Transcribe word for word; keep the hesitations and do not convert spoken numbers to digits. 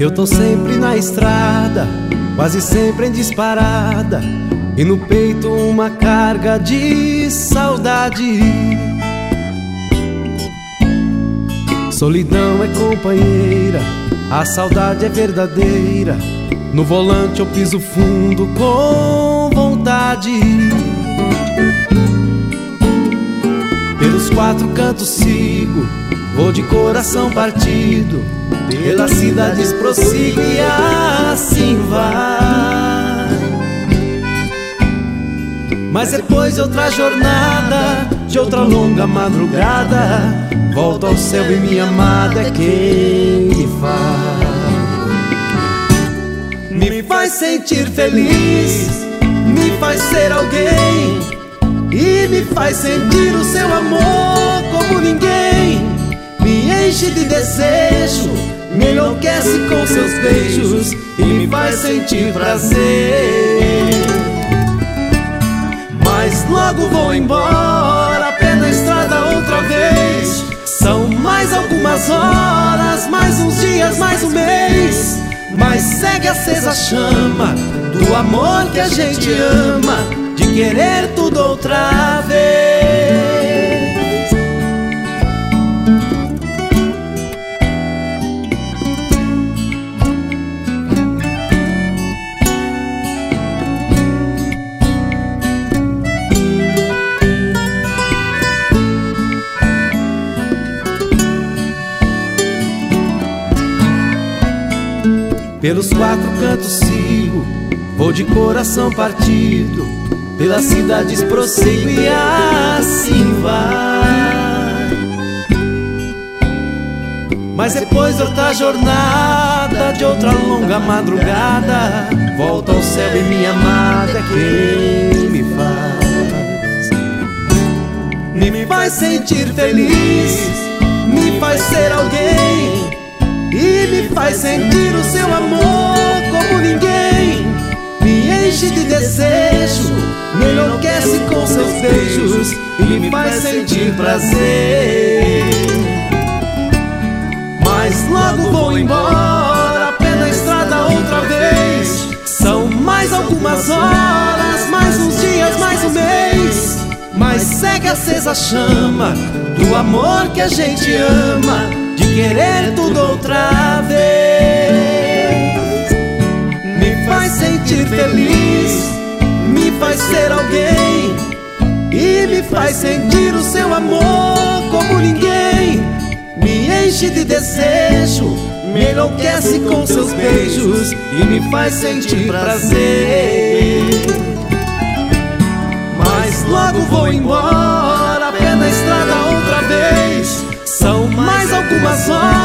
Eu tô sempre na estrada, quase sempre em disparada, e no peito uma carga de saudade. Solidão é companheira, a saudade é verdadeira. No volante eu piso fundo com vontade. Pelos quatro cantos sigo, vou de coração partido, pelas cidades prossigo e assim vai. Mas depois de outra jornada, de outra longa madrugada, volto ao céu e minha amada é quem me faz. Me faz sentir feliz, me faz ser alguém, e me faz sentir o seu amor como ninguém. Me enche de desejo, me enlouquece com seus beijos e me faz sentir prazer. Mas logo vou embora, pé na estrada outra vez. São mais algumas horas, mais uns dias, mais um mês. Mas segue acesa a chama do amor que a gente ama, de querer tudo outra vez. Pelos quatro cantos sigo, vou de coração partido, pelas cidades prossigo e assim vai. Mas depois de outra jornada, de outra longa madrugada, volto ao céu e minha amada quem me faz. Me faz sentir feliz, me faz ser alguém, e me faz sentir o seu amor como ninguém. Me enche de desejo, me enlouquece com seus beijos e me faz sentir prazer. Mas logo vou embora, pé na estrada outra vez. São mais algumas horas, mais uns dias, mais um mês. Mas segue acesa a chama do amor que a gente ama, de querer tudo outra vez. Me faz sentir feliz, me faz ser alguém, e me faz sentir o seu amor como ninguém. Me enche de desejo, me enlouquece com seus beijos e me faz sentir prazer. Mas logo vou embora, pé na estrada outra vez. São mais algumas horas,